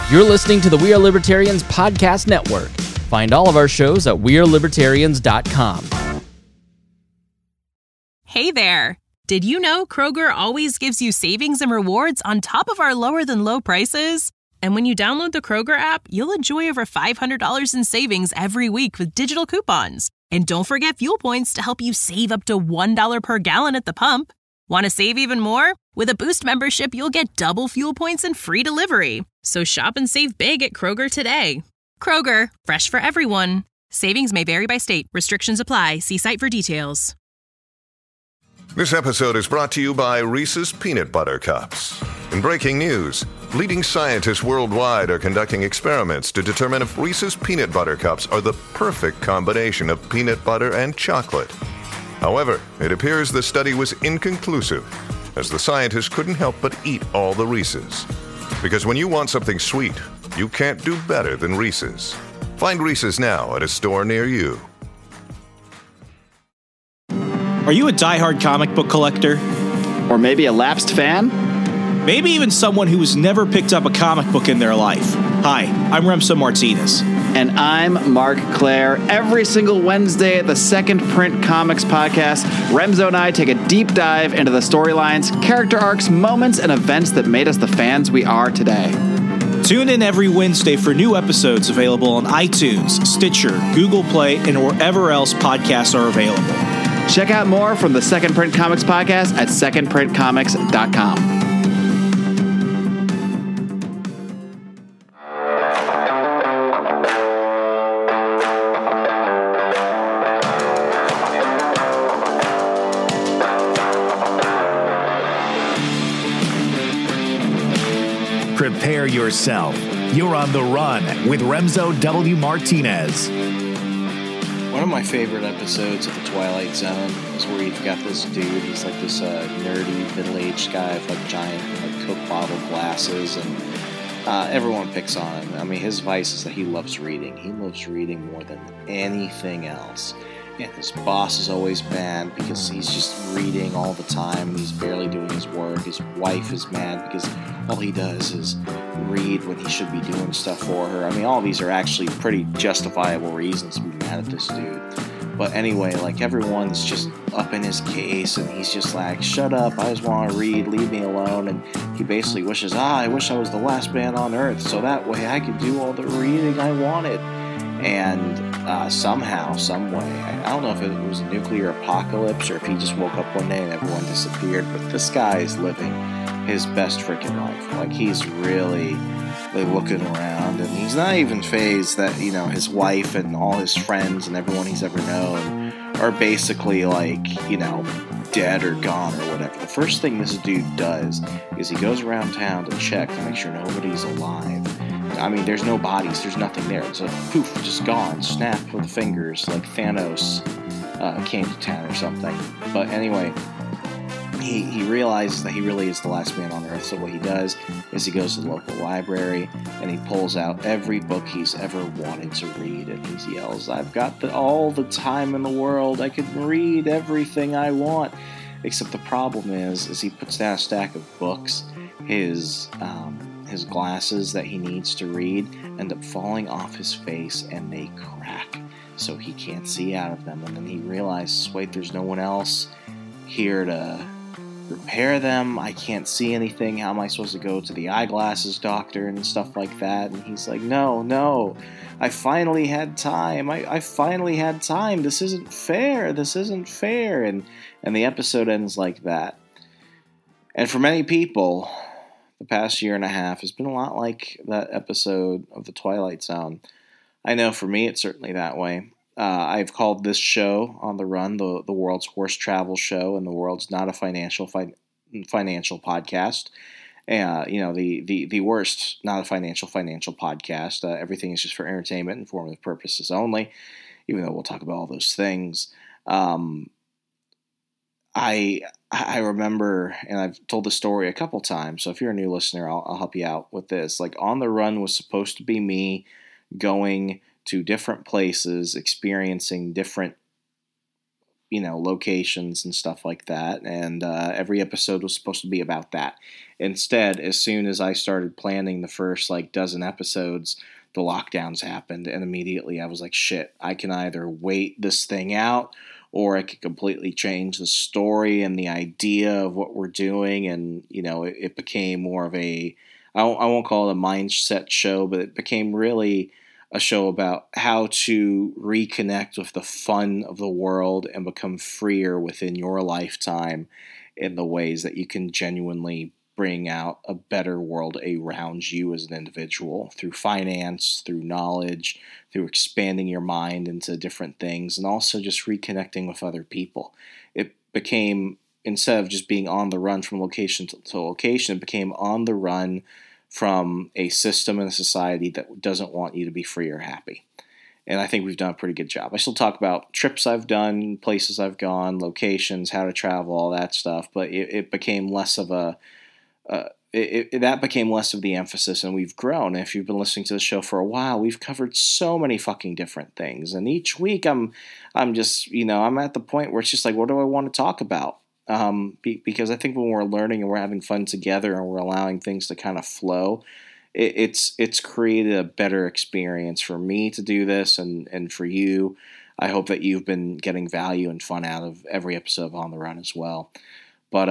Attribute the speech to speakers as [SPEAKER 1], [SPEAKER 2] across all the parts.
[SPEAKER 1] You're listening to the We Are Libertarians Podcast Network. Find all of our shows at wearelibertarians.com.
[SPEAKER 2] Hey there! Did you know Kroger always gives you savings and rewards on top of our lower-than-low prices? And when you download the Kroger app, you'll enjoy over $500 in savings every week with digital coupons. And don't forget fuel points to help you save up to $1 per gallon at the pump. Want to save even more? With a Boost membership, you'll get double fuel points and free delivery. So shop and save big at Kroger today. Kroger, fresh for everyone. Savings may vary by state. Restrictions apply. See site for details.
[SPEAKER 3] This episode is brought to you by Reese's Peanut Butter Cups. In breaking news, leading scientists worldwide are conducting experiments to determine if Reese's Peanut Butter Cups are the perfect combination of peanut butter and chocolate. However, it appears the study was inconclusive, as the scientists couldn't help but eat all the Reese's. Because when you want something sweet, you can't do better than Reese's. Find Reese's now at a store near you.
[SPEAKER 4] Are you a diehard comic book collector?
[SPEAKER 5] Or maybe a lapsed fan?
[SPEAKER 4] Maybe even someone who has never picked up a comic book in their life. Hi, I'm Remso Martinez.
[SPEAKER 5] And I'm Mark Claire. Every single Wednesday at the Second Print Comics podcast, Remso and I take a deep dive into the storylines, character arcs, moments, and events that made us the fans we are today.
[SPEAKER 4] Tune in every Wednesday for new episodes available on iTunes, Stitcher, Google Play, and wherever else podcasts are available.
[SPEAKER 5] Check out more from the Second Print Comics podcast at secondprintcomics.com.
[SPEAKER 6] Prepare yourself. You're on the run with Remso W. Martinez.
[SPEAKER 7] One of my favorite episodes of The Twilight Zone is where you've got this dude. He's like this nerdy, middle-aged guy with like giant Coke bottle glasses, and everyone picks on him. I mean, his vice is that he loves reading. He loves reading more than anything else. And his boss is always mad because he's just reading all the time and he's barely doing his work. His wife is mad because all he does is read when he should be doing stuff for her. I mean, all these are actually pretty justifiable reasons to be mad at this dude. But anyway, like, everyone's just up in his case and he's just like, shut up, I just want to read, leave me alone. And he basically wishes, I wish I was the last man on earth so that way I could do all the reading I wanted. And somehow, some way, I don't know if it was a nuclear apocalypse or if he just woke up one day and everyone disappeared, but this guy is living his best freaking life. Like, he's really looking around, and he's not even fazed that, you know, his wife and all his friends and everyone he's ever known are basically, like, you know, dead or gone or whatever. The first thing this dude does is he goes around town to check to make sure nobody's alive. I mean, there's no bodies, there's nothing there. It's like, poof, just gone, snap with the fingers, like Thanos came to town or something. But anyway, he realizes that he really is the last man on earth, so what he does is he goes to the local library and he pulls out every book he's ever wanted to read, and he yells, I've got all the time in the world, I can read everything I want. Except the problem is he puts down a stack of books, his glasses that he needs to read end up falling off his face and they crack, so he can't see out of them. And then he realizes, wait, there's no one else here to repair them. I can't see anything. How am I supposed to go to the eyeglasses doctor and stuff like that? And he's like, no, I finally had time. I finally had time. This isn't fair. And the episode ends like that. And for many people, the past year and a half has been a lot like that episode of The Twilight Zone. I know for me it's certainly that way. I've called this show On the Run the world's worst travel show, and the world's not a financial podcast. The worst, not a financial podcast. Everything is just for entertainment and informative purposes only, even though we'll talk about all those things. I remember, and I've told the story a couple times, so if you're a new listener, I'll help you out with this. Like, On the Run was supposed to be me going to different places, experiencing different locations and stuff like that. And every episode was supposed to be about that. Instead, as soon as I started planning the first dozen episodes, the lockdowns happened, and immediately I was like, shit, I can either wait this thing out, or I could completely change the story and the idea of what we're doing. And, it became more of I won't call it a mindset show, but it became really a show about how to reconnect with the fun of the world and become freer within your lifetime in the ways that you can genuinely bring out a better world around you as an individual through finance, through knowledge, through expanding your mind into different things, and also just reconnecting with other people. It became, instead of just being on the run from location to location, it became on the run from a system and a society that doesn't want you to be free or happy. And I think we've done a pretty good job. I still talk about trips I've done, places I've gone, locations, how to travel, all that stuff, but it became less of that became less of the emphasis, and we've grown. If you've been listening to the show for a while, we've covered so many fucking different things, and each week I'm just, I'm at the point where it's just like, what do I want to talk about? Because I think when we're learning and we're having fun together and we're allowing things to kind of flow, it's created a better experience for me to do this, and for you. I hope that you've been getting value and fun out of every episode of On the Run as well. But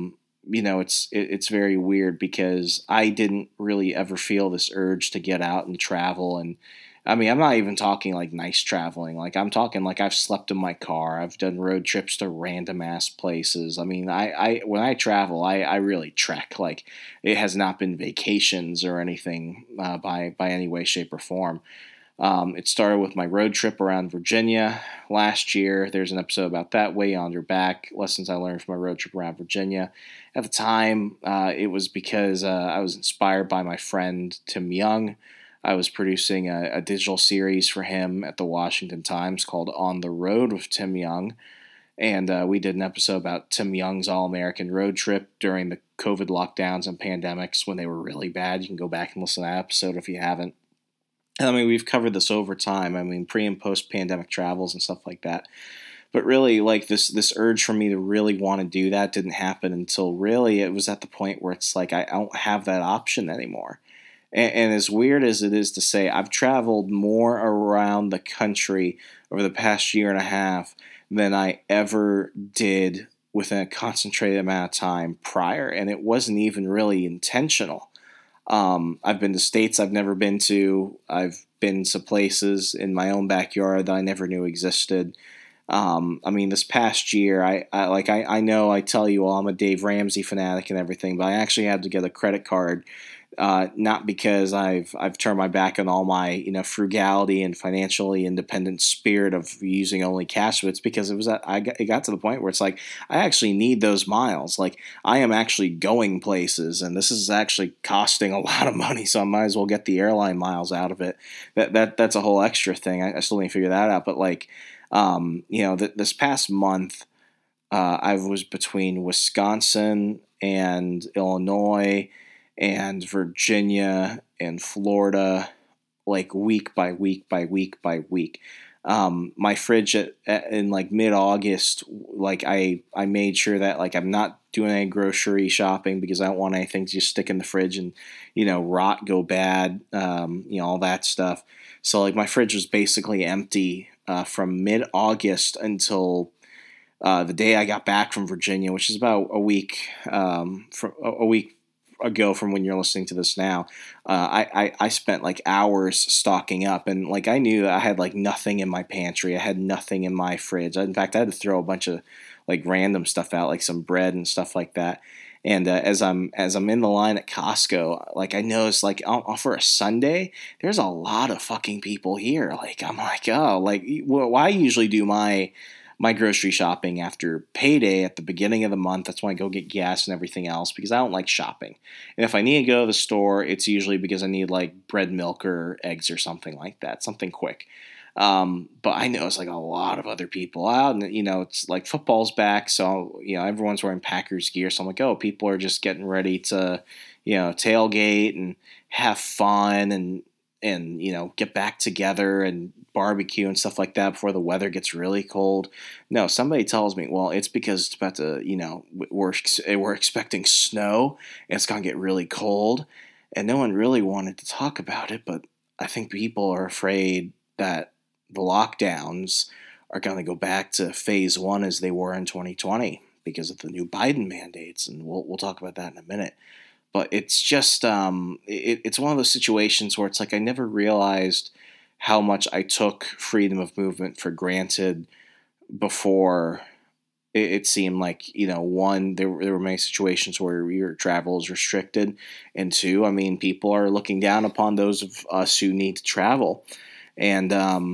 [SPEAKER 7] it's very weird because I didn't really ever feel this urge to get out and travel. And I mean, I'm not even talking like nice traveling. Like, I'm talking like I've slept in my car. I've done road trips to random ass places. I mean, when I travel, I really trek. Like, it has not been vacations or anything by any way, shape, or form. It started with my road trip around Virginia last year. There's an episode about that way yonder back, lessons I learned from my road trip around Virginia. At the time, it was because I was inspired by my friend Tim Young. I was producing a digital series for him at the Washington Times called On the Road with Tim Young. And we did an episode about Tim Young's All-American road trip during the COVID lockdowns and pandemics when they were really bad. You can go back and listen to that episode if you haven't. And I mean, we've covered this over time. I mean, pre- and post-pandemic travels and stuff like that. But really, like, this urge for me to really want to do that didn't happen until really it was at the point where it's like I don't have that option anymore. And as weird as it is to say, I've traveled more around the country over the past year and a half than I ever did within a concentrated amount of time prior. And it wasn't even really intentional. I've been to states I've never been to. I've been to places in my own backyard that I never knew existed. I mean, this past year, I know I tell you all I'm a Dave Ramsey fanatic and everything, but I actually had to get a credit card. Not because I've turned my back on all my frugality and financially independent spirit of using only cash, but it's because it got to the point where it's like I actually need those miles. Like, I am actually going places, and this is actually costing a lot of money, so I might as well get the airline miles out of it. That's a whole extra thing. I still need to figure that out. But like, this past month, I was between Wisconsin and Illinois and Virginia and Florida, like week by week by week by week. My fridge in like mid-August, like I made sure that like I'm not doing any grocery shopping because I don't want anything to just stick in the fridge and rot, go bad, all that stuff. So like my fridge was basically empty from mid-August until the day I got back from Virginia, which is about a week ago from when you're listening to this now. I spent like hours stocking up, and like I knew that I had like nothing in my pantry. I had nothing in my fridge. In fact, I had to throw a bunch of like random stuff out, like some bread and stuff like that. And as I'm in the line at Costco, like I noticed like for a Sunday, there's a lot of fucking people here. Like I'm like, oh, like I usually do my grocery shopping after payday at the beginning of the month. That's when I go get gas and everything else because I don't like shopping. And if I need to go to the store, it's usually because I need like bread, milk, or eggs or something like that, something quick. But I know it's like a lot of other people out, and it's like football's back, so everyone's wearing Packers gear. So I'm like, oh, people are just getting ready to tailgate and have fun, and, get back together and barbecue and stuff like that before the weather gets really cold. No, somebody tells me, well, it's because it's about to, we're expecting snow and it's going to get really cold. And no one really wanted to talk about it, but I think people are afraid that the lockdowns are going to go back to phase 1 as they were in 2020 because of the new Biden mandates. And we'll talk about that in a minute. But it's just, it's one of those situations where it's like I never realized how much I took freedom of movement for granted before. It seemed like, one, there were many situations where your travel is restricted. And 2, I mean, people are looking down upon those of us who need to travel. And,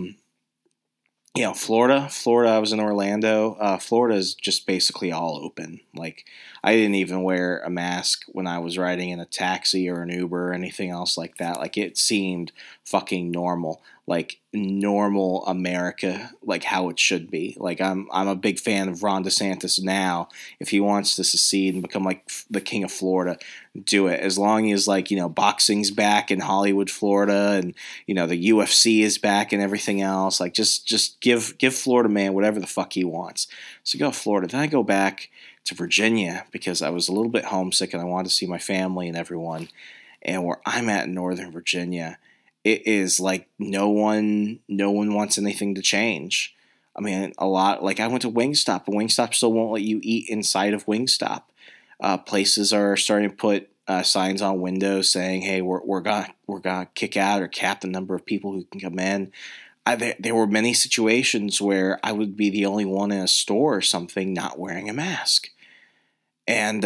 [SPEAKER 7] Florida, I was in Orlando. Florida is just basically all open. Like, I didn't even wear a mask when I was riding in a taxi or an Uber or anything else like that. Like, it seemed fucking normal. Like, normal America, like how it should be. Like, I'm a big fan of Ron DeSantis now. If he wants to secede and become like the king of Florida, do it. As long as, like, boxing's back in Hollywood, Florida, and, the UFC is back and everything else. Like, just give Florida man whatever the fuck he wants. So go Florida. Then I go back to Virginia because I was a little bit homesick and I wanted to see my family and everyone. And where I'm at in Northern Virginia, it is like no one wants anything to change. I mean, a lot. Like, I went to Wingstop, but Wingstop still won't let you eat inside of Wingstop. Places are starting to put signs on windows saying, "Hey, we're gonna kick out or cap the number of people who can come in." There were many situations where I would be the only one in a store or something not wearing a mask, and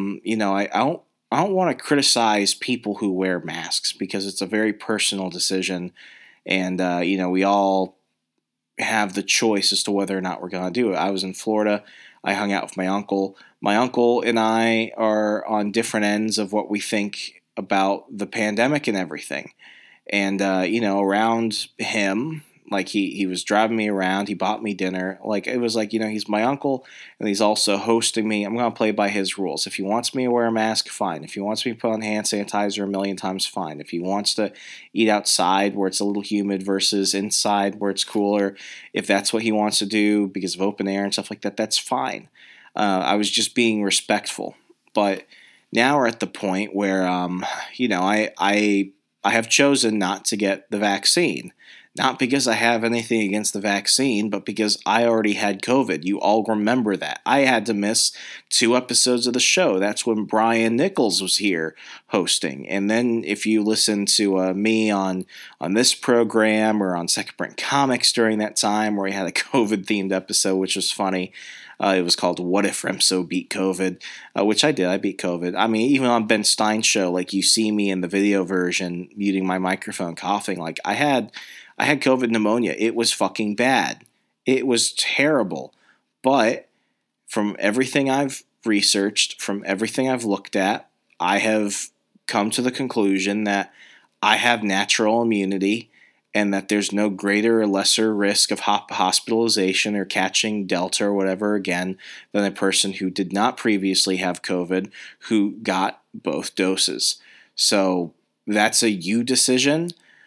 [SPEAKER 7] I don't want to criticize people who wear masks because it's a very personal decision, and we all have the choice as to whether or not we're going to do it. I was in Florida. I hung out with my uncle. My uncle and I are on different ends of what we think about the pandemic and everything. And, around him, like he was driving me around. He bought me dinner. Like, it was like, he's my uncle and he's also hosting me. I'm going to play by his rules. If he wants me to wear a mask, fine. If he wants me to put on hand sanitizer a million times, fine. If he wants to eat outside where it's a little humid versus inside where it's cooler, if that's what he wants to do because of open air and stuff like that, that's fine. I was just being respectful. But now we're at the point where, I have chosen not to get the vaccine. Not because I have anything against the vaccine, but because I already had COVID. You all remember that. I had to miss 2 episodes of the show. That's when Brian Nichols was here hosting. And then if you listen to me on this program or on Second Print Comics during that time where we had a COVID-themed episode, which was funny, it was called What If Remso Beat COVID, which I did. I beat COVID. I mean, even on Ben Stein's show, like you see me in the video version muting my microphone, coughing. Like I had COVID pneumonia. It was fucking bad. It was terrible. But from everything I've researched, from everything I've looked at, I have come to the conclusion that I have natural immunity and that there's no greater or lesser risk of hospitalization or catching Delta or whatever again than a person who did not previously have COVID who got both doses. So that's a you decision.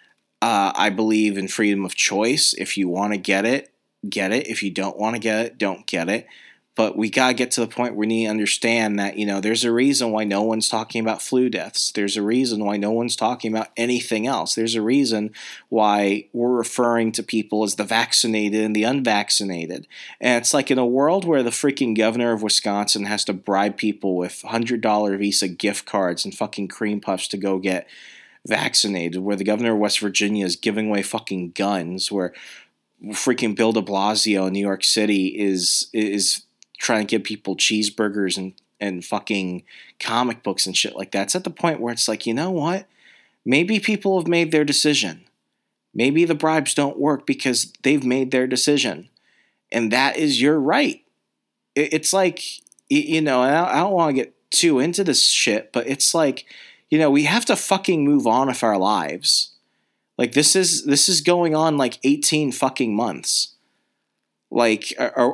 [SPEAKER 7] I believe in freedom of choice. If you want to get it, get it. If you don't want to get it, don't get it. But we got to get to the point where we need to understand that, there's a reason why no one's talking about flu deaths. There's a reason why no one's talking about anything else. There's a reason why we're referring to people as the vaccinated and the unvaccinated. And it's like in a world where the freaking governor of Wisconsin has to bribe people with $100 Visa gift cards and fucking cream puffs to go get vaccinated, where the governor of West Virginia is giving away fucking guns, where freaking Bill de Blasio in New York City is trying to give people cheeseburgers and fucking comic books and shit like that. It's at the point where it's like, you know what? Maybe people have made their decision. Maybe the bribes don't work because they've made their decision. And that is your right. It's like, and I don't want to get too into this shit, but it's like, we have to fucking move on with our lives. Like, this is going on like 18 fucking months. Like,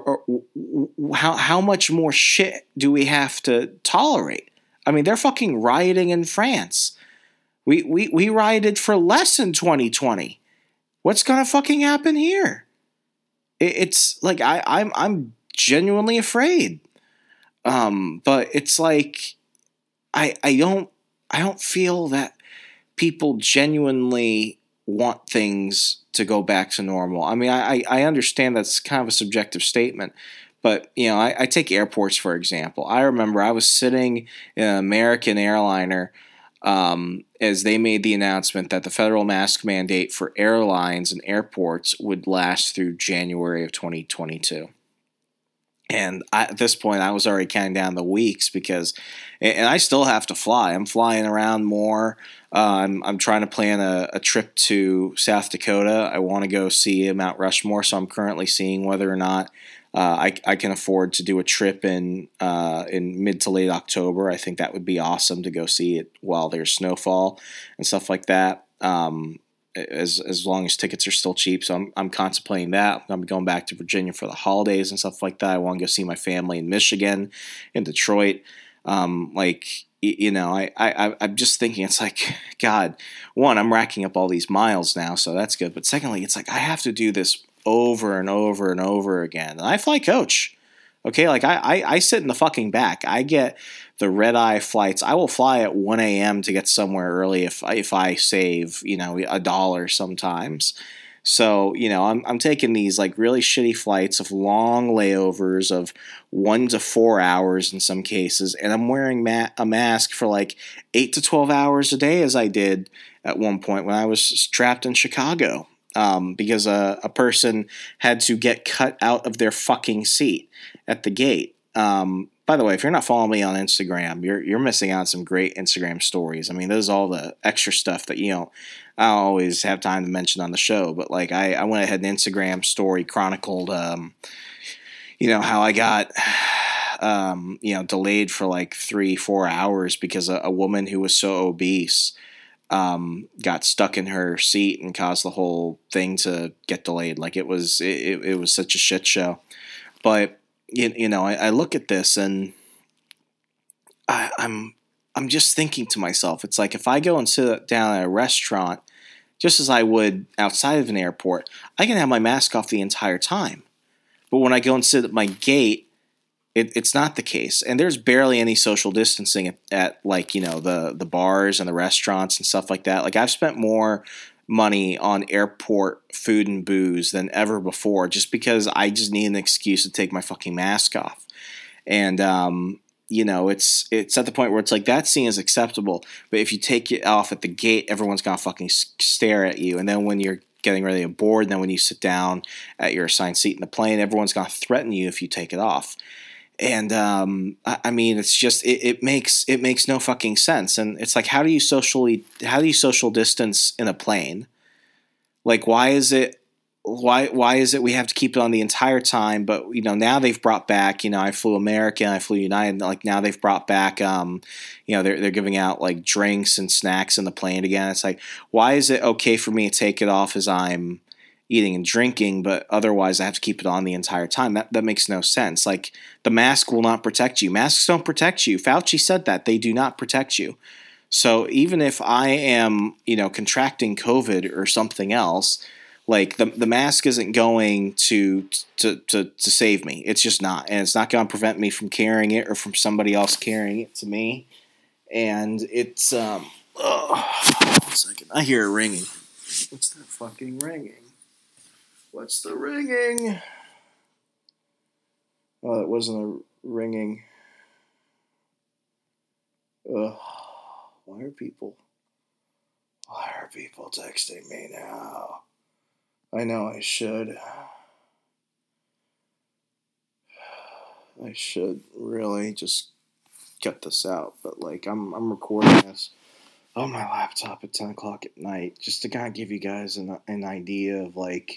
[SPEAKER 7] how much more shit do we have to tolerate? I mean, they're fucking rioting in France. We rioted for less in 2020. What's gonna fucking happen here? It's like I'm genuinely afraid. But it's like I don't feel that people genuinely want things to go back to normal. I mean, I understand that's kind of a subjective statement, but you know, I take airports for example. I remember I was sitting in an American airliner as they made the announcement that the federal mask mandate for airlines and airports would last through January of 2022. And at this point, I was already counting down the weeks because, and I still have to fly. I'm flying around more. I'm trying to plan a trip to South Dakota. I want to go see Mount Rushmore, so I'm currently seeing whether or not I can afford to do a trip in mid to late October. I think that would be awesome to go see it while there's snowfall and stuff like that. As long as tickets are still cheap. So I'm contemplating that. I'm going to be going back to Virginia for the holidays and stuff like that. I want to go see my family in Michigan, in Detroit. I'm just thinking, it's like, God, one, I'm racking up all these miles now, so that's good. But secondly, it's like I have to do this over and over and over again. And I fly coach. Okay, like I sit in the fucking back. I get the red-eye flights. I will fly at 1 a.m. to get somewhere early if I save, $1 sometimes. So, I'm taking these like really shitty flights of long layovers of 1 to 4 hours in some cases, and I'm wearing a mask for like 8 to 12 hours a day, as I did at one point when I was trapped in Chicago. Because a person had to get cut out of their fucking seat at the gate. By the way, if you're not following me on Instagram, you're missing out on some great Instagram stories. I mean, there's all the extra stuff that, I don't always have time to mention on the show. But like I went ahead and Instagram story chronicled, how I got, delayed for like 3-4 hours because a woman who was so obese got stuck in her seat and caused the whole thing to get delayed. Like it was such a shit show. But I look at this and I'm just thinking to myself, it's like if I go and sit down at a restaurant, just as I would outside of an airport, I can have my mask off the entire time. But when I go and sit at my gate, it's not the case. And there's barely any social distancing at like, the bars and the restaurants and stuff like that. Like I've spent more money on airport food and booze than ever before just because I just need an excuse to take my fucking mask off. And, it's at the point where it's like that scene is acceptable. But if you take it off at the gate, everyone's going to fucking stare at you. And then when you're getting ready to board, and then when you sit down at your assigned seat in the plane, everyone's going to threaten you if you take it off. And I mean, it's just it makes no fucking sense. And it's like, how do you social distance in a plane? Like, why is it we have to keep it on the entire time? But now they've brought back. I flew American, I flew United. Like now they've brought back. They're giving out like drinks and snacks in the plane again. It's like, why is it okay for me to take it off as I'm eating and drinking, but otherwise I have to keep it on the entire time? That makes no sense. Like the mask will not protect you. Masks don't protect you. Fauci said that. They do not protect you. So even if I am, contracting COVID or something else, like the mask isn't going to save me. It's just not. And it's not going to prevent me from carrying it or from somebody else carrying it to me. And it's, 1 second. I hear it ringing. What's that fucking ringing? What's the ringing? Oh, it wasn't a ringing. Ugh. Why are people texting me now? I know I should. I should really just cut this out, but like I'm recording this on my laptop at 10 o'clock at night just to kind of give you guys an idea of like,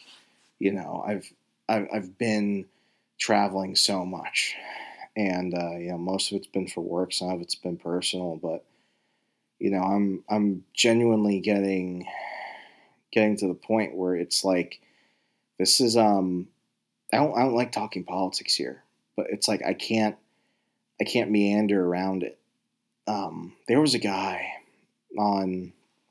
[SPEAKER 7] I've been traveling so much, and most of it's been for work, some of it's been personal, but I'm genuinely getting to the point where it's like this is I don't like talking politics here, but it's like I can't meander around it. There was a guy on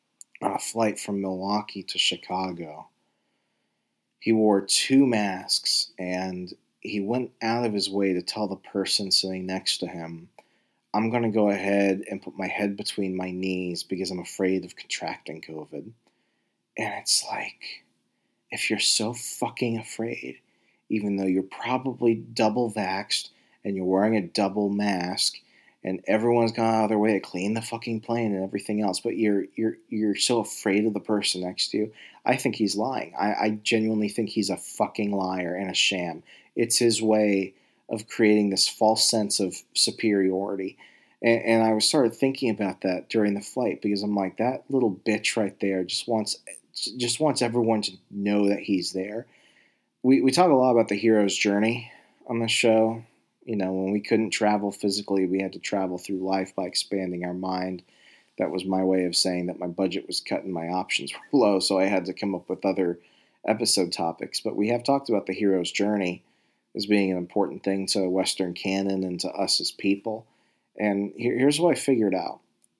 [SPEAKER 7] on a flight from Milwaukee to Chicago. He wore 2 masks, and he went out of his way to tell the person sitting next to him, I'm going to go ahead and put my head between my knees because I'm afraid of contracting COVID. And it's like, if you're so fucking afraid, even though you're probably double vaxxed and you're wearing a double mask and everyone's gone out of their way to clean the fucking plane and everything else, but you're so afraid of the person next to you, I think he's lying. I genuinely think he's a fucking liar and a sham. It's his way of creating this false sense of superiority. And I started thinking about that during the flight because I'm like, that little bitch right there just wants everyone to know that he's there. We talk a lot about the hero's journey on the show. You know, when we couldn't travel physically, we had to travel through life by expanding our mind. That was my way of saying that my budget was cut and my options were low, so I had to come up with other episode topics. But we have talked about the hero's journey as being an important thing to Western canon and to us as people. And here's what I figured out.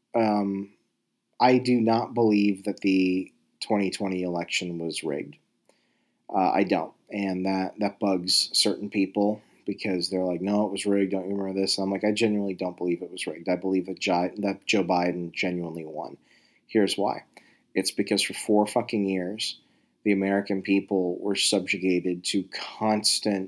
[SPEAKER 7] I do not believe that the 2020 election was rigged. I don't. And that bugs certain people because they're like, no, it was rigged. Don't you remember this? And I'm like, I genuinely don't believe it was rigged. I believe that Joe Biden genuinely won. Here's why. It's because for 4 fucking years, the American people were subjugated to constant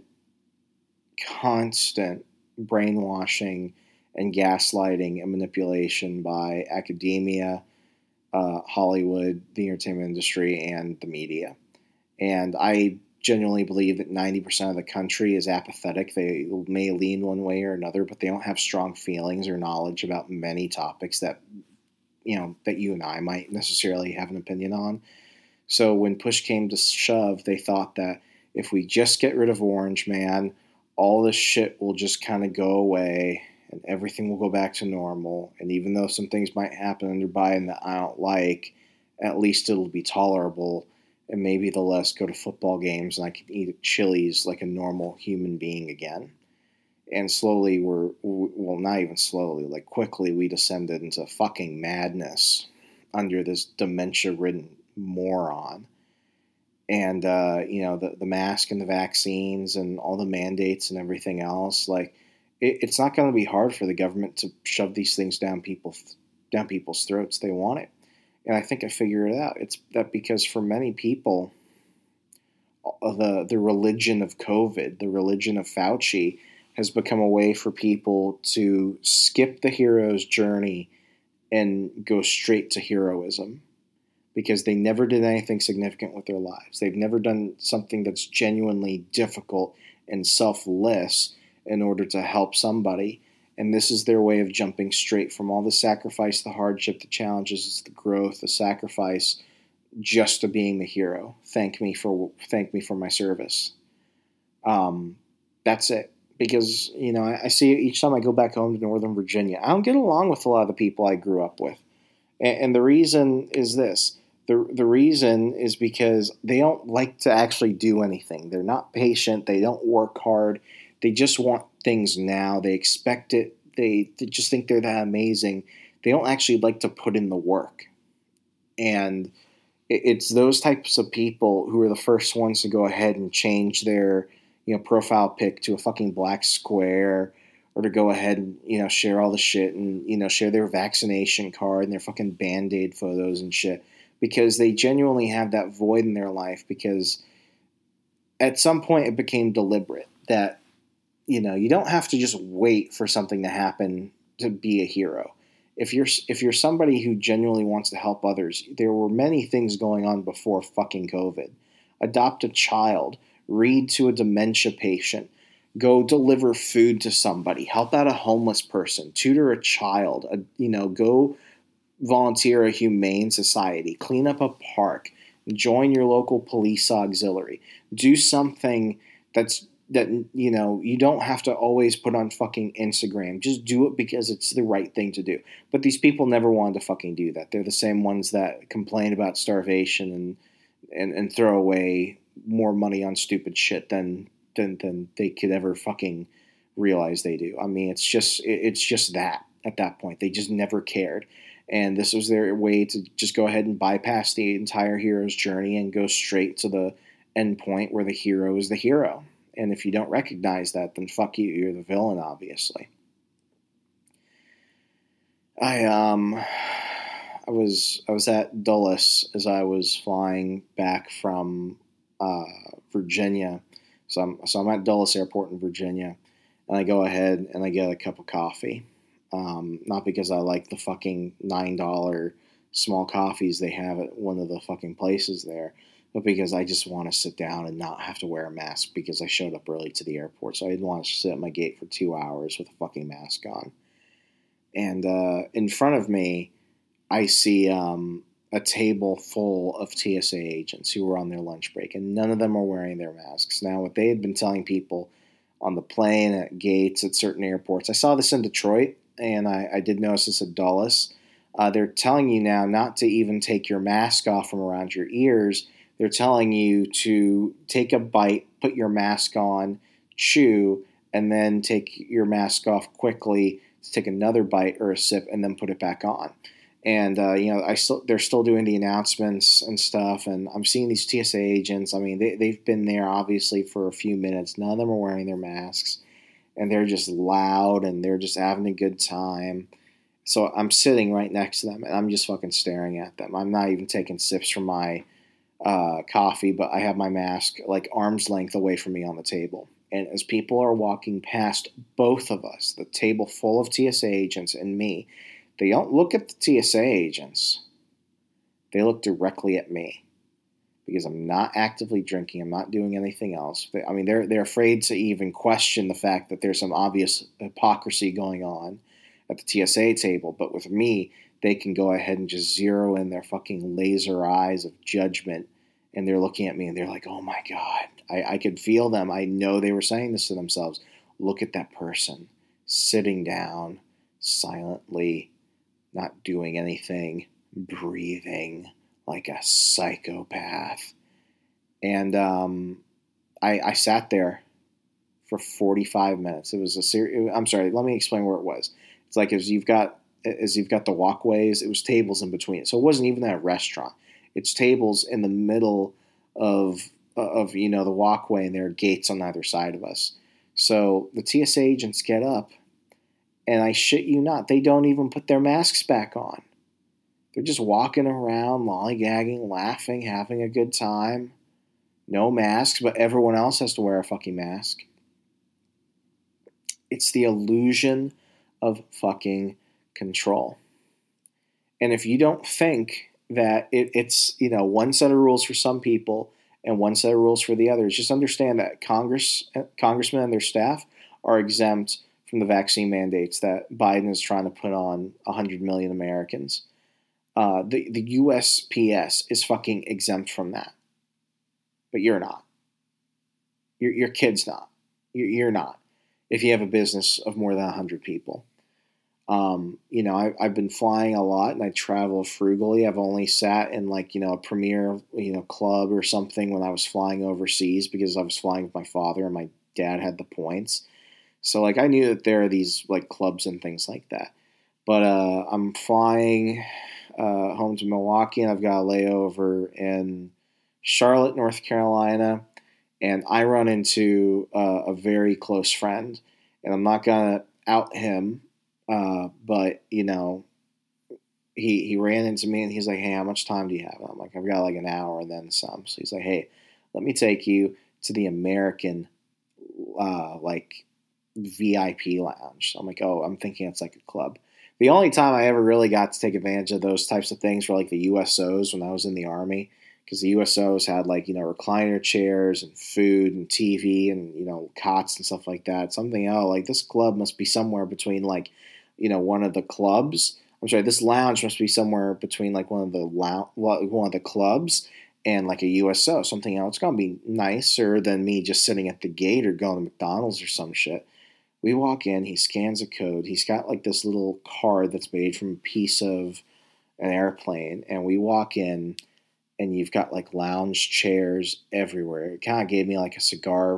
[SPEAKER 7] brainwashing and gaslighting and manipulation by academia, Hollywood, the entertainment industry, and the media. And I genuinely believe that 90% of the country is apathetic. They may lean one way or another, but they don't have strong feelings or knowledge about many topics that you and I might necessarily have an opinion on. So when push came to shove, they thought that if we just get rid of Orange Man, all this shit will just kind of go away and everything will go back to normal. And even though some things might happen under Biden that I don't like, at least it'll be tolerable. And maybe they'll let us go to football games and I can eat at Chili's like a normal human being again. And slowly not even slowly, like quickly we descended into fucking madness under this dementia-ridden moron. And, the mask and the vaccines and all the mandates and everything else, like, it's not going to be hard for the government to shove these things down people's throats. They want it. And I think I figured it out. It's that because for many people, the religion of COVID, the religion of Fauci, has become a way for people to skip the hero's journey and go straight to heroism because they never did anything significant with their lives. They've never done something that's genuinely difficult and selfless in order to help somebody. And this is their way of jumping straight from all the sacrifice, the hardship, the challenges, the growth, the sacrifice, just to being the hero. Thank me for my service. That's it. Because, I see each time I go back home to Northern Virginia, I don't get along with a lot of the people I grew up with. And the reason is this. The reason is because they don't like to actually do anything. They're not patient. They don't work hard. They just want things now. They expect it. They just think they're that amazing. They don't actually like to put in the work. And it's those types of people who are the first ones to go ahead and change their profile pic to a fucking black square, or to go ahead and share all the shit and share their vaccination card and their fucking Band-Aid photos and shit, because they genuinely have that void in their life. Because at some point it became deliberate that you don't have to just wait for something to happen to be a hero. If you're somebody who genuinely wants to help others, there were many things going on before fucking COVID. Adopt a child, read to a dementia patient, go deliver food to somebody, help out a homeless person, tutor a child, go volunteer a humane society, clean up a park, join your local police auxiliary, do something that you don't have to always put on fucking Instagram. Just do it because it's the right thing to do. But these people never wanted to fucking do that. They're the same ones that complain about starvation and throw away more money on stupid shit than they could ever fucking realize they do. I mean, it's just that at that point. They just never cared. And this was their way to just go ahead and bypass the entire hero's journey and go straight to the end point where the hero is the hero. And if you don't recognize that, then fuck you. You're the villain, obviously. I was at Dulles as I was flying back from Virginia. So I'm at Dulles Airport in Virginia, and I go ahead and I get a cup of coffee. Not because I like the fucking $9 small coffees they have at one of the fucking places there, but because I just want to sit down and not have to wear a mask because I showed up early to the airport. So I didn't want to sit at my gate for 2 hours with a fucking mask on. And in front of me, I see a table full of TSA agents who were on their lunch break, and none of them are wearing their masks. Now, what they had been telling people on the plane, at gates, at certain airports, I saw this in Detroit, and I did notice this at Dulles. They're telling you now not to even take your mask off from around your ears. They're telling you to take a bite, put your mask on, chew, and then take your mask off quickly, take another bite or a sip, and then put it back on. And, they're still doing the announcements and stuff, and I'm seeing these TSA agents. I mean, they've been there, obviously, for a few minutes. None of them are wearing their masks, and they're just loud, and they're just having a good time. So I'm sitting right next to them, and I'm just fucking staring at them. I'm not even taking sips from my coffee, but I have my mask, like, arm's length away from me on the table. And as people are walking past both of us, the table full of TSA agents and me, they don't look at the TSA agents. They look directly at me because I'm not actively drinking. I'm not doing anything else. They're afraid to even question the fact that there's some obvious hypocrisy going on at the TSA table. But with me, they can go ahead and just zero in their fucking laser eyes of judgment, and they're looking at me and they're like, oh my God. I could feel them. I know they were saying this to themselves. Look at that person sitting down silently, not doing anything, breathing like a psychopath. And I sat there for 45 minutes. It was I'm sorry, let me explain where it was. It's like as you've got the walkways, it was tables in between. So it wasn't even a restaurant. It's tables in the middle of the walkway, and there are gates on either side of us. So the TSA agents get up, and I shit you not, they don't even put their masks back on. They're just walking around, lollygagging, laughing, having a good time. No masks, but everyone else has to wear a fucking mask. It's the illusion of fucking control. And if you don't think that it's one set of rules for some people and one set of rules for the others, just understand that congressmen and their staff are exempt from the vaccine mandates that Biden is trying to put on 100 million Americans. The USPS is fucking exempt from that. But you're not. Your kid's not. You're not. If you have a business of more than 100 people. I've been flying a lot and I travel frugally. I've only sat in a premier, club or something when I was flying overseas because I was flying with my father and my dad had the points. So I knew that there are these clubs and things like that. But I'm flying home to Milwaukee, and I've got a layover in Charlotte, North Carolina, and I run into a very close friend, and I'm not gonna out him. But he ran into me and he's like, hey, how much time do you have? And I'm like, I've got an hour and then some. So he's like, hey, let me take you to the American, VIP lounge. So I'm like, oh, I'm thinking it's like a club. The only time I ever really got to take advantage of those types of things were the USOs when I was in the Army, because the USOs had recliner chairs and food and TV and, cots and stuff like that. Something, this club must be somewhere between one of the clubs. I'm sorry, this lounge must be somewhere between one of the clubs and a USO. Something else. It's gonna be nicer than me just sitting at the gate or going to McDonald's or some shit. We walk in. He scans a code. He's got this little card that's made from a piece of an airplane, and we walk in, and you've got lounge chairs everywhere. It kind of gave me a cigar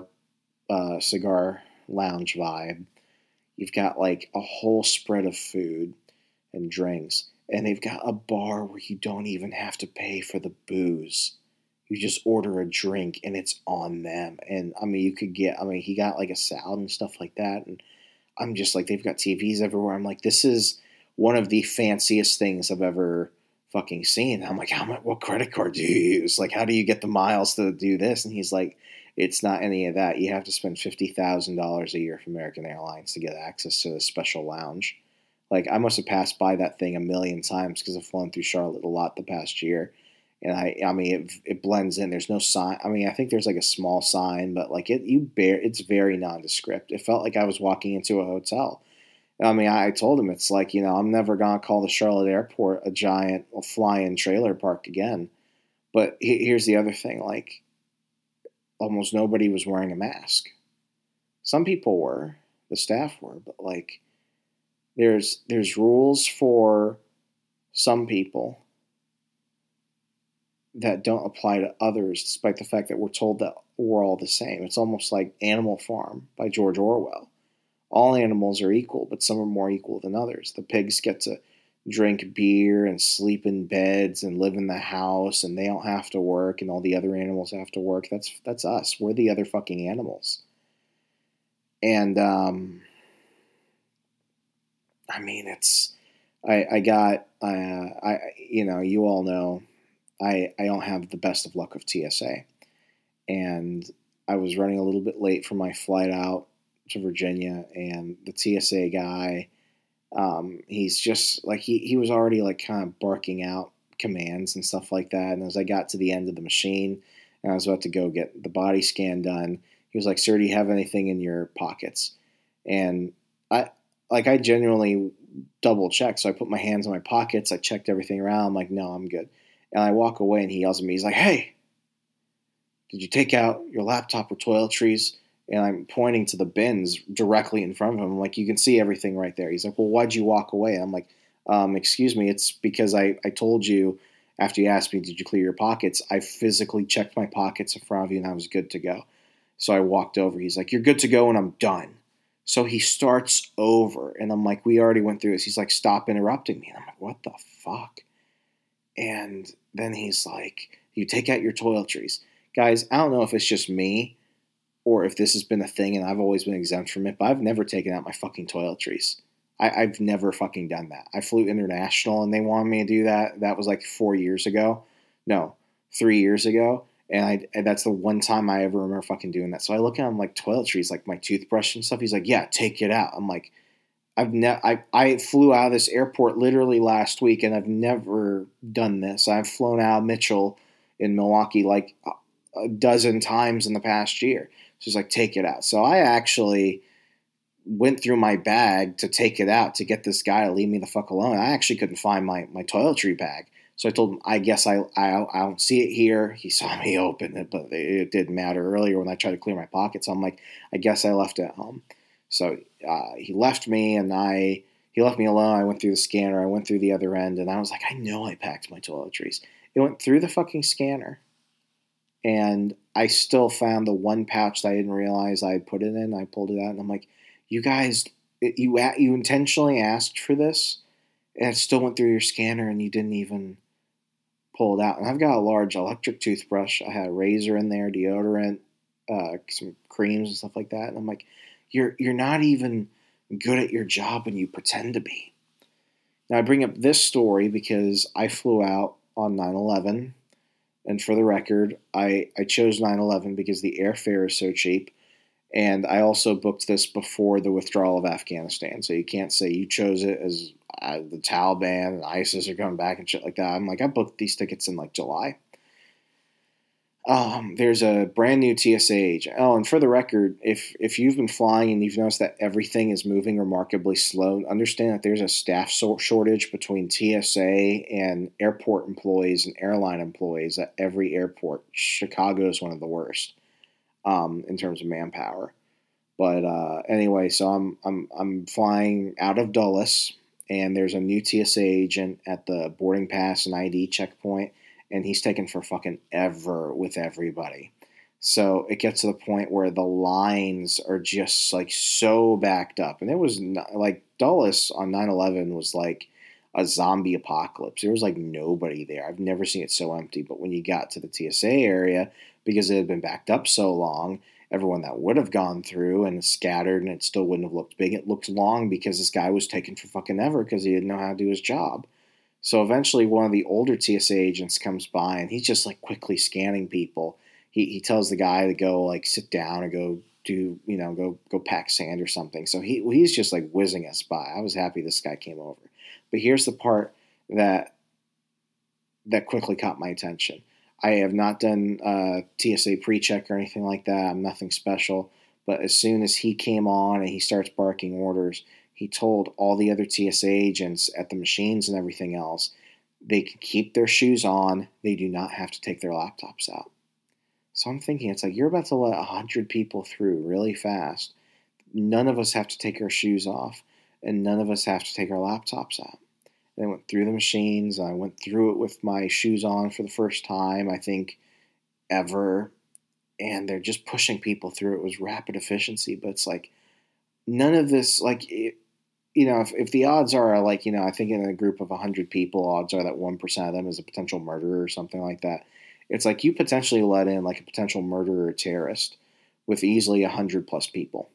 [SPEAKER 7] lounge vibe. You've got a whole spread of food and drinks, And they've got a bar where you don't even have to pay for the booze. You just order a drink and it's on them. And I mean, he got like a salad and stuff like that. And I'm just like, they've got TVs everywhere. I'm like, this is one of the fanciest things I've ever fucking seen. I'm like, what credit card do you use? Like, how do you get the miles to do this? And he's like, it's not any of that. You have to spend $50,000 a year for American Airlines to get access to the special lounge. Like, I must have passed by that thing a million times because I've flown through Charlotte a lot the past year. And I mean, it blends in. There's no sign. I mean, I think there's like a small sign, but like it's very nondescript. It felt like I was walking into a hotel. I mean, I told him, it's like, I'm never going to call the Charlotte airport a giant fly-in trailer park again. But here's the other thing. Like, almost nobody was wearing a mask. Some people were. The staff were. But like, there's rules for some people that don't apply to others, despite the fact that we're told that we're all the same. It's almost like Animal Farm by George Orwell. All animals are equal, but some are more equal than others. The pigs get to drink beer and sleep in beds and live in the house, and they don't have to work, and all the other animals have to work. That's us. We're the other fucking animals. And I mean, you all know, I don't have the best of luck of TSA. And I was running a little bit late for my flight out to Virginia, and the TSA guy, he's just like, he was already like kind of barking out commands and stuff like that. And as I got to the end of the machine and I was about to go get the body scan done, he was like, "Sir, do you have anything in your pockets?" And I genuinely double checked. So I put my hands in my pockets. I checked everything around. I'm like, "No, I'm good." And I walk away and he yells at me. He's like, "Hey, did you take out your laptop or toiletries?" And I'm pointing to the bins directly in front of him. I'm like, "You can see everything right there." He's like, "Well, why'd you walk away?" And I'm like, "Excuse me, it's because I told you after you asked me, did you clear your pockets? I physically checked my pockets in front of you and I was good to go." So I walked over. He's like, "You're good to go," and I'm done. So he starts over, and I'm like, "We already went through this." He's like, "Stop interrupting me." And I'm like, "What the fuck?" And then he's like, "You take out your toiletries." Guys, I don't know if it's just me or if this has been a thing and I've always been exempt from it, but I've never taken out my fucking toiletries. I've never fucking done that. I flew international and they wanted me to do that. That was like 4 years ago. No, 3 years ago. And that's the one time I ever remember fucking doing that. So I look at him like, toiletries, like my toothbrush and stuff. He's like, "Yeah, take it out." I'm like, I flew out of this airport literally last week and I've never done this. I've flown out of Mitchell in Milwaukee like a dozen times in the past year. So he's like, "Take it out." So I actually went through my bag to take it out to get this guy to leave me the fuck alone. I actually couldn't find my toiletry bag. So I told him, "I guess I don't see it here." He saw me open it, but it didn't matter earlier when I tried to clear my pockets. So I'm like, "I guess I left it at home." So he left me and he left me alone. I went through the scanner. I went through the other end and I was like, I know I packed my toiletries. It went through the fucking scanner. And I still found the one pouch that I didn't realize I had put it in. I pulled it out and I'm like, "You guys, you intentionally asked for this and it still went through your scanner and you didn't even pull it out." And I've got a large electric toothbrush. I had a razor in there, deodorant, some creams and stuff like that. And I'm like, you're not even good at your job and you pretend to be. Now I bring up this story because I flew out on 9/11. And for the record, I chose 9/11 because the airfare is so cheap. And I also booked this before the withdrawal of Afghanistan. So you can't say you chose it as the Taliban and ISIS are coming back and shit like that. I'm like, I booked these tickets in like July. There's a brand new TSA agent. Oh, and for the record, if you've been flying and you've noticed that everything is moving remarkably slow, understand that there's a staff shortage between TSA and airport employees and airline employees at every airport. Chicago is one of the worst in terms of manpower. But anyway, so I'm flying out of Dulles, and there's a new TSA agent at the boarding pass and ID checkpoint. And he's taken for fucking ever with everybody. So it gets to the point where the lines are just like so backed up. And it was not, like Dulles on 9/11 was like a zombie apocalypse. There was like nobody there. I've never seen it so empty. But when you got to the TSA area, because it had been backed up so long, everyone that would have gone through and scattered, and it still wouldn't have looked big. It looked long because this guy was taking for fucking ever because he didn't know how to do his job. So eventually one of the older TSA agents comes by, and he's just like quickly scanning people. He tells the guy to go like sit down or go do, go pack sand or something. So he's just like whizzing us by. I was happy this guy came over. But here's the part that quickly caught my attention. I have not done TSA pre-check or anything like that. I'm nothing special. But as soon as he came on and he starts barking orders, he told all the other TSA agents at the machines and everything else, they can keep their shoes on. They do not have to take their laptops out. So I'm thinking, it's like, you're about to let 100 people through really fast. None of us have to take our shoes off, and none of us have to take our laptops out. And I went through the machines. I went through it with my shoes on for the first time, I think, ever. And they're just pushing people through. It was rapid efficiency, but it's like, none of this, like, if the odds are, like, I think in a group of 100 people, odds are that 1% of them is a potential murderer or something like that. It's like you potentially let in like a potential murderer or terrorist with easily 100 plus people.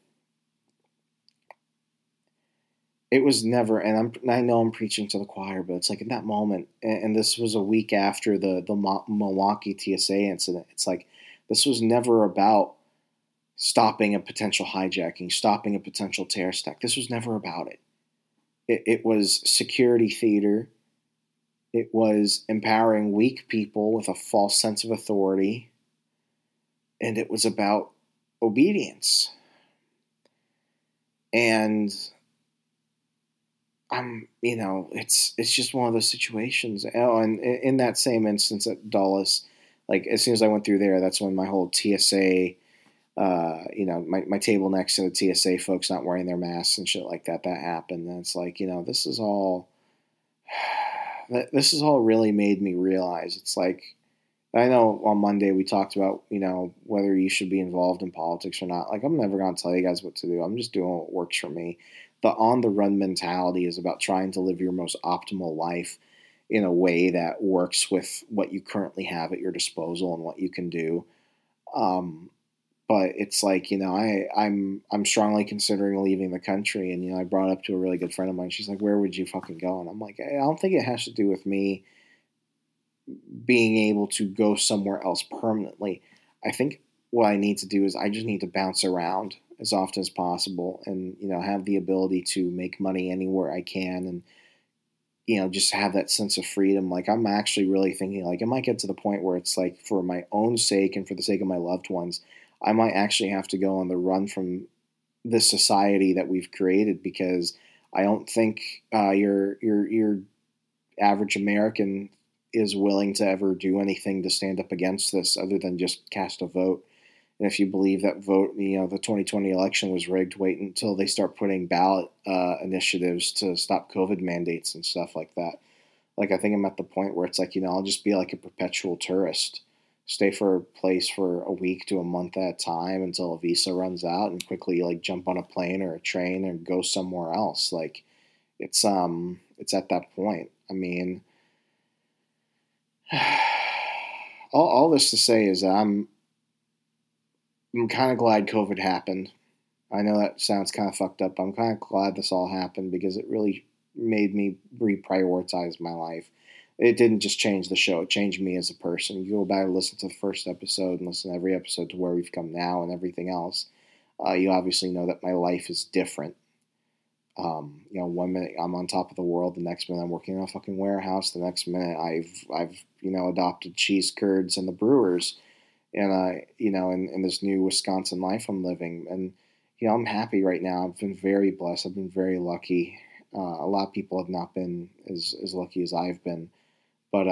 [SPEAKER 7] It was never, and I know I'm preaching to the choir, but it's like in that moment, and this was a week after the Milwaukee TSA incident. It's like, this was never about stopping a potential hijacking, stopping a potential terrorist attack. This was never about it. It was security theater. It was empowering weak people with a false sense of authority. And it was about obedience. And it's just one of those situations. Oh, and in that same instance at Dulles, like as soon as I went through there, that's when my whole TSA, my table next to the TSA folks not wearing their masks and shit like that happened. And it's like, this is all really made me realize. It's like, I know on Monday we talked about, whether you should be involved in politics or not. Like, I'm never going to tell you guys what to do. I'm just doing what works for me. The on-the-run mentality is about trying to live your most optimal life in a way that works with what you currently have at your disposal and what you can do. But it's like, I'm strongly considering leaving the country. And, I brought up to a really good friend of mine. She's like, where would you fucking go? And I'm like, I don't think it has to do with me being able to go somewhere else permanently. I think what I need to do is I just need to bounce around as often as possible and, have the ability to make money anywhere I can and, just have that sense of freedom. Like, I'm actually really thinking, like, it might get to the point where it's like, for my own sake and for the sake of my loved ones, I might actually have to go on the run from this society that we've created, because I don't think your average American is willing to ever do anything to stand up against this other than just cast a vote. And if you believe that vote, the 2020 election was rigged, wait until they start putting ballot initiatives to stop COVID mandates and stuff like that. Like, I think I'm at the point where it's like, I'll just be like a perpetual tourist. Stay for a place for a week to a month at a time until a visa runs out, and quickly like jump on a plane or a train and go somewhere else. Like, it's at that point. I mean, all this to say is that I'm kind of glad COVID happened. I know that sounds kind of fucked up, but I'm kind of glad this all happened, because it really made me reprioritize my life. It didn't just change the show. It changed me as a person. You go back and listen to the first episode and listen to every episode to where we've come now and everything else. You obviously know that my life is different. 1 minute I'm on top of the world. The next minute I'm working in a fucking warehouse. The next minute I've adopted cheese curds and the Brewers. And, in this new Wisconsin life I'm living. And, I'm happy right now. I've been very blessed. I've been very lucky. A lot of people have not been as lucky as I've been. But,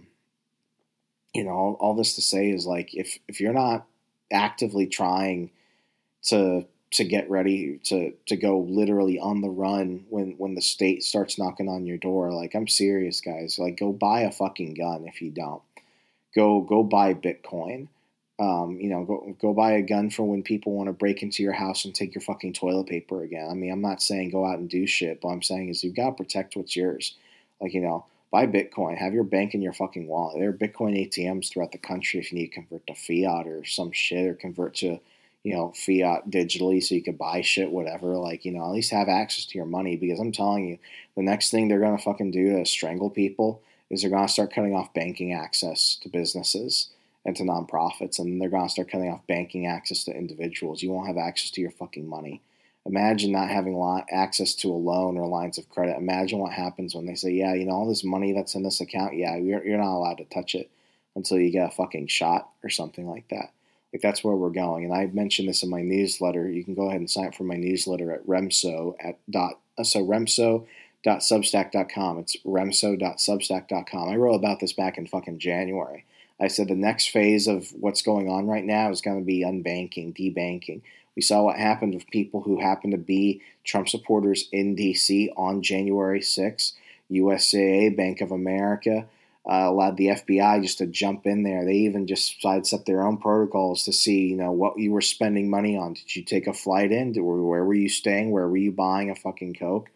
[SPEAKER 7] all this to say is, like, if you're not actively trying to get ready to go literally on the run when the state starts knocking on your door, like, I'm serious, guys. Like, go buy a fucking gun if you don't. Go buy Bitcoin. Go buy a gun for when people want to break into your house and take your fucking toilet paper again. I mean, I'm not saying go out and do shit, but I'm saying is you've got to protect what's yours. Like, buy Bitcoin. Have your bank in your fucking wallet. There are Bitcoin ATMs throughout the country if you need to convert to fiat or some shit, or convert to, fiat digitally so you could buy shit, whatever. Like, at least have access to your money, because I'm telling you, the next thing they're going to fucking do to strangle people is they're going to start cutting off banking access to businesses and to nonprofits, and they're going to start cutting off banking access to individuals. You won't have access to your fucking money. Imagine not having access to a loan or lines of credit. Imagine what happens when they say, yeah, all this money that's in this account, yeah, you're not allowed to touch it until you get a fucking shot or something like that. Like, that's where we're going. And I mentioned this in my newsletter. You can go ahead and sign up for my newsletter at remso.substack.com. It's remso.substack.com. I wrote about this back in fucking January. I said the next phase of what's going on right now is going to be unbanking, debanking. We saw what happened with people who happened to be Trump supporters in D.C. on January 6th. USAA, Bank of America, allowed the FBI just to jump in there. They even just sidestepped their own protocols to see, what you were spending money on. Did you take a flight in? Where were you staying? Where were you buying a fucking Coke?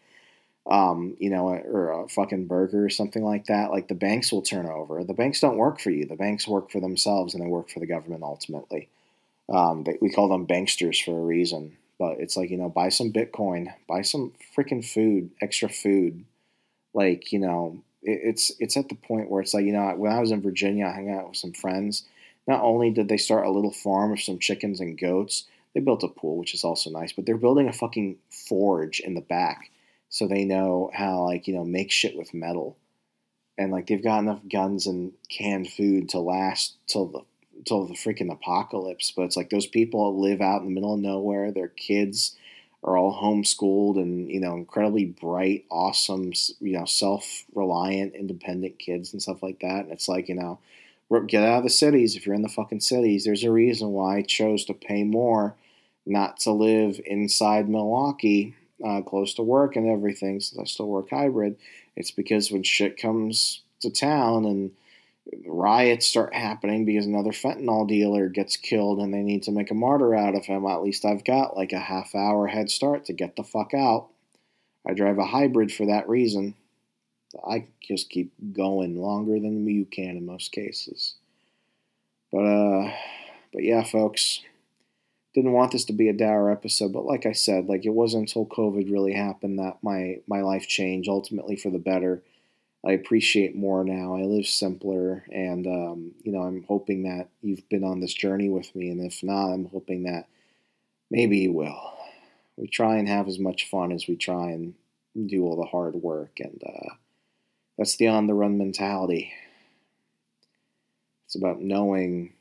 [SPEAKER 7] Or a fucking burger or something like that. Like, the banks will turn over. The banks don't work for you. The banks work for themselves, and they work for the government ultimately. We call them banksters for a reason. But it's like, buy some Bitcoin, buy some freaking food, extra food. Like, it's at the point where it's like, when I was in Virginia, I hung out with some friends. Not only did they start a little farm of some chickens and goats, they built a pool, which is also nice, but they're building a fucking forge in the back. So they know how, make shit with metal. And, they've got enough guns and canned food to last till the freaking apocalypse. But it's like those people live out in the middle of nowhere. Their kids are all homeschooled and, incredibly bright, awesome, self-reliant, independent kids and stuff like that. And it's like, get out of the cities. If you're in the fucking cities, there's a reason why I chose to pay more not to live inside Milwaukee, close to work and everything, since I still work hybrid. It's because when shit comes to town and riots start happening because another fentanyl dealer gets killed and they need to make a martyr out of him, at least I've got a half-hour head start to get the fuck out. I drive a hybrid for that reason. I just keep going longer than you can in most cases. But yeah, folks. Didn't want this to be a dour episode, but like I said, it wasn't until COVID really happened that my life changed, ultimately for the better. I appreciate more now. I live simpler, and, I'm hoping that you've been on this journey with me, and if not, I'm hoping that maybe you will. We try and have as much fun as we try and do all the hard work, and that's the on-the-run mentality. It's about knowing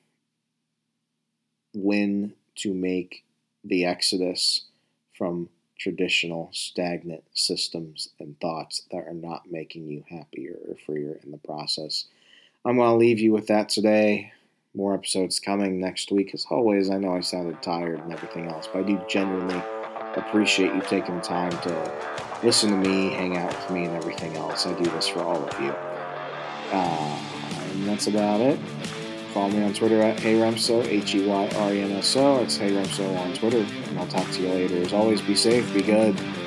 [SPEAKER 7] when to make the exodus from traditional stagnant systems and thoughts that are not making you happier or freer in the process. I'm going to leave you with that today. More episodes coming next week. As always, I know I sounded tired and everything else, but I do genuinely appreciate you taking the time to listen to me, hang out with me, and everything else. I do this for all of you. And that's about it. Follow me on Twitter at HeyRemso, HeyRemso. It's HeyRemso on Twitter, and I'll talk to you later. As always, be safe, be good.